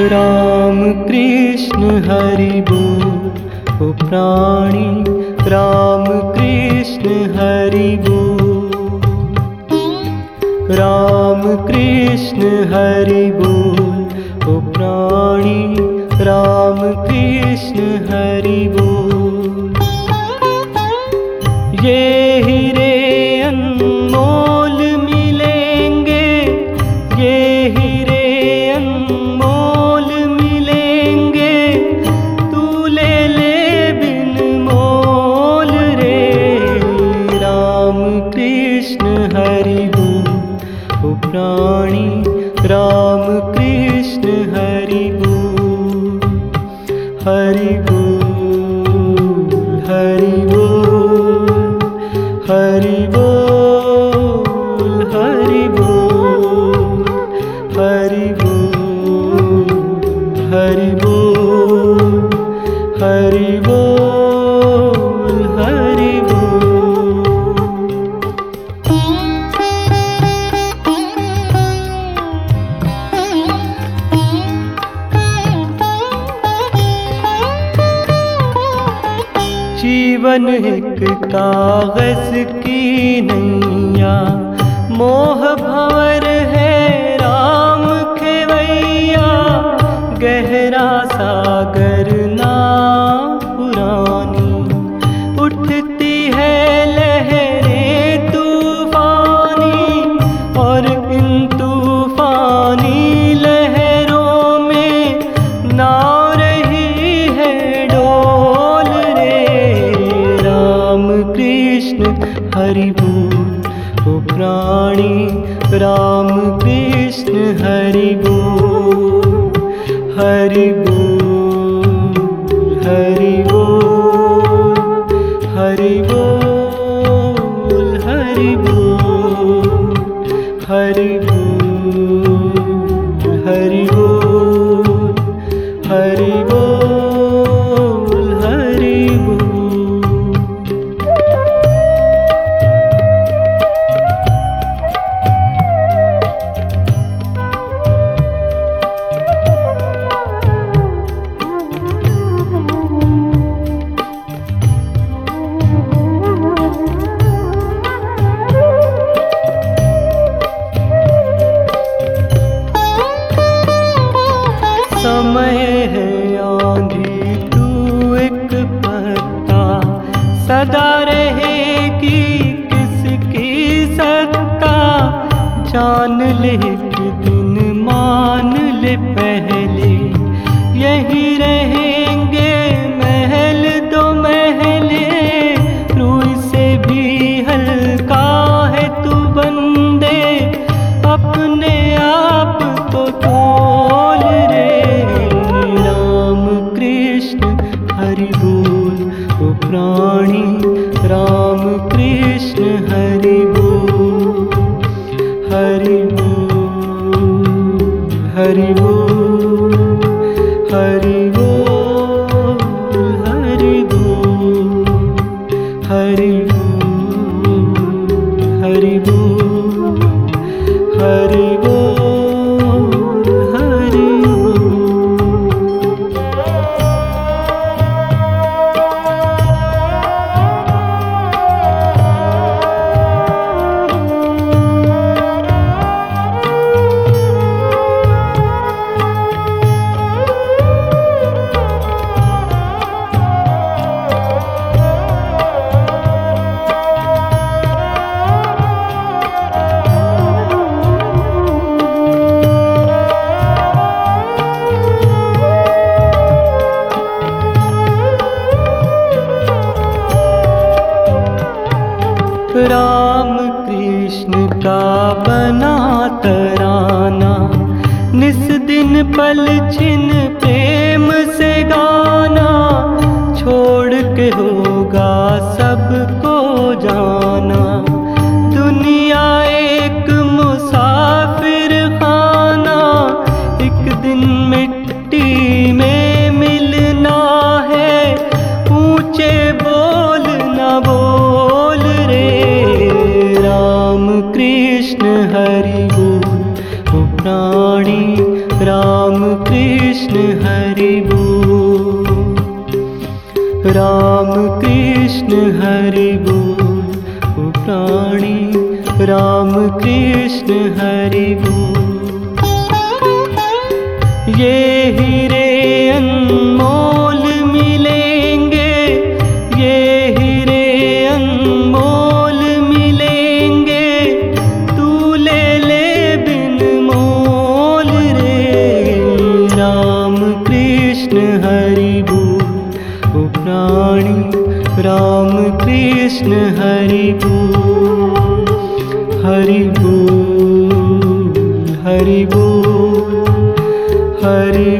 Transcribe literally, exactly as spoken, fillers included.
राम कृष्ण हरि बोल। ओ प्राणी राम कृष्ण हरि बोल। राम कृष्ण हरि बोल। ओ प्राणी राम कृष्ण हरि बोल। ये हीरे अनमोल मिलेंगे, ये हीरे अनमोल मिलेंगे, तू ले ले बिन मोल रे। राम कृष्ण हरि बोल। ओ प्राणी राम कृष्ण हरि बोल। हरि बोल हरि बोल हरि बोल हरि बोल हरि बोल हरि बोल हरि बोल हरि बोल। जीवन एक कागज की नैया, मोह भंवर है राम खेवैया। गहरा सागर ना पुरानी, उठती है लहरें तूफानी, और इन तूफानी लहरों में नाव रही है डोल रे। राम कृष्ण हरि बोल। ओ प्राणी राम कृष्ण हरि बोल। हरि बोल हरि बोल हरि बोल हरि बोल हरि बोल हरि बोल हरि बोल हरि बोल। समय है आंधी तू एक पत्ता, सदा रहेगी किसकी सत्ता। जान ले कि दिन मान ले पहले, यही रहेंगे महल दो महले। रूई से भी हल्का है तू बंदे, अपने आप को तोल रे। राम कृष्ण हरि बोल। ओ प्राणी राम कृष्ण हरि बोल। हरि बोल हरि बोल हरि बोल हरि बोल हरि बोल हरि बोल हरि बोल हरि बोल। राम कृष्ण का बना तराना, निस दिन पल छिन प्रेम से गाना। छोड़ के होगा सबको जाना, दुनिया एक मुसाफिर खाना। एक दिन मिट्टी में मिलना है, ऊंचे बोल न बोल रे। राम कृष्ण हरि बोल। ओ प्राणी राम कृष्ण राम कृष्ण हरि बोल, ओ प्राणी राम कृष्ण हरि बोल। ये हीरे अनमोल मिलेंगे, ये हीरे अनमोल मिलेंगे, तू ले ले बिन मोल रे। राम कृष्ण हरि बोल, ओ प्राणी राम कृष्ण हरि बोल। हरि बोल, हरि बोल, हरि